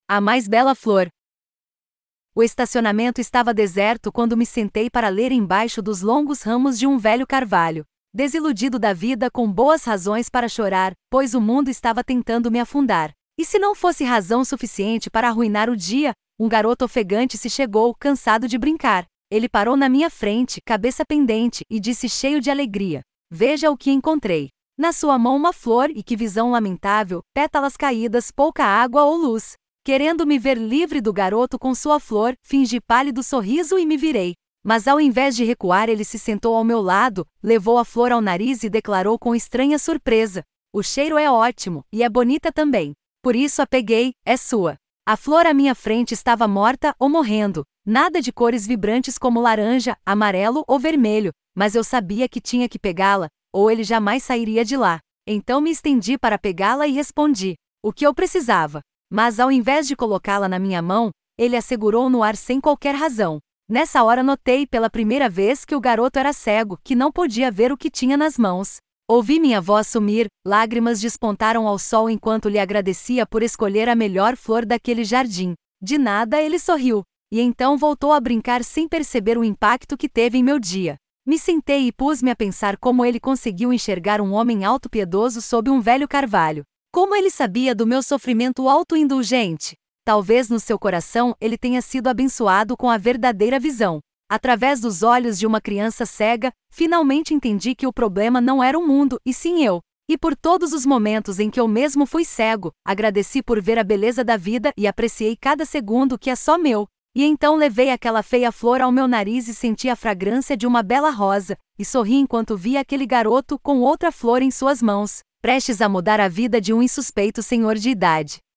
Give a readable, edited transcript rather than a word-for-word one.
A mais bela flor. O estacionamento estava deserto quando me sentei para ler embaixo dos longos ramos de um velho carvalho. Desiludido da vida com boas razões para chorar, pois o mundo estava tentando me afundar. E se não fosse razão suficiente para arruinar o dia, um garoto ofegante se chegou, cansado de brincar. Ele parou na minha frente, cabeça pendente, e disse cheio de alegria: "Veja o que encontrei. Na sua mão uma flor, e que visão lamentável, pétalas caídas, pouca água ou luz." Querendo me ver livre do garoto com sua flor, fingi pálido sorriso e me virei. Mas ao invés de recuar, ele se sentou ao meu lado, levou a flor ao nariz e declarou com estranha surpresa: "O cheiro é ótimo, e é bonita também. Por isso a peguei, é sua." A flor à minha frente estava morta ou morrendo, nada de cores vibrantes como laranja, amarelo ou vermelho, mas eu sabia que tinha que pegá-la, ou ele jamais sairia de lá. Então me estendi para pegá-la e respondi: "O que eu precisava." Mas ao invés de colocá-la na minha mão, ele a segurou no ar sem qualquer razão. Nessa hora notei pela primeira vez que o garoto era cego, que não podia ver o que tinha nas mãos. Ouvi minha voz sumir, lágrimas despontaram ao sol enquanto lhe agradecia por escolher a melhor flor daquele jardim. De nada ele sorriu, e então voltou a brincar sem perceber o impacto que teve em meu dia. Me sentei e pus-me a pensar como ele conseguiu enxergar um homem auto-piedoso sob um velho carvalho. Como ele sabia do meu sofrimento auto-indulgente? Talvez no seu coração ele tenha sido abençoado com a verdadeira visão. Através dos olhos de uma criança cega, finalmente entendi que o problema não era o mundo, e sim eu. E por todos os momentos em que eu mesmo fui cego, agradeci por ver a beleza da vida e apreciei cada segundo que é só meu. E então levei aquela feia flor ao meu nariz e senti a fragrância de uma bela rosa, e sorri enquanto via aquele garoto com outra flor em suas mãos, prestes a mudar a vida de um insuspeito senhor de idade.